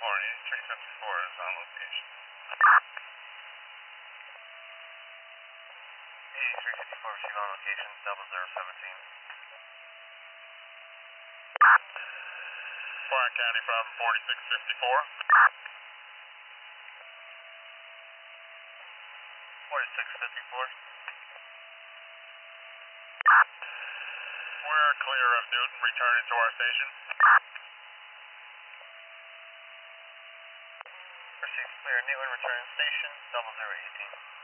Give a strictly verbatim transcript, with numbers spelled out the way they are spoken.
fifty-four, eighty-three fifty-four is on location. eighty-three fifty-four, receive on location, double zero seventeen. Warren County from forty-six fifty-four. forty-six fifty-four. We're clear of Newton, returning to our station. Received clear Newton, returning station, double zero eighteen.